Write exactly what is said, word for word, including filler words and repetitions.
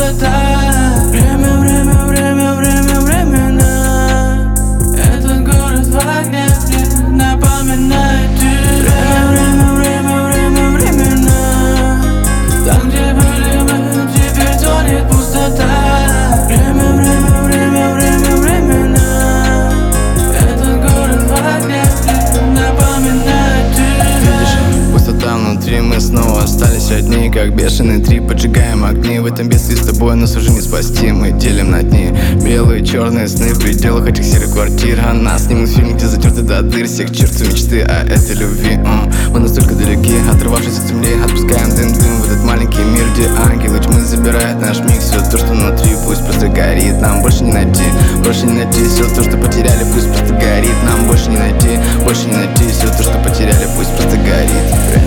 пустота. Время, время, время, время, временно. Этот город в огне мне напоминает тебя. Время, время, время, время, временно. Там, где были мы, теперь тонет пустота. Время, время, время, время, временно. Этот город в огне мне напоминает тебя. Видишь, пустота внутри, мы снова остались одни, как бешеные три, поджигаем огни. В этом бедствии с тобой нас уже не спасти. Мы делим на дни белые, черные сны в пределах этих серых квартир. А нас снимут фильм, где затерты до дыр всех черту мечты о этой любви. uh. Мы настолько далеки, отрывавшись от земли, отпускаем дым-дым в этот маленький мир, где ангелы тьмы забирает наш миг. Все то, что внутри, пусть просто горит. Нам больше не найти, больше не найти. Все то, что потеряли, пусть просто горит. Нам больше не найти, больше не найти. Все то, что потеряли, пусть просто горит.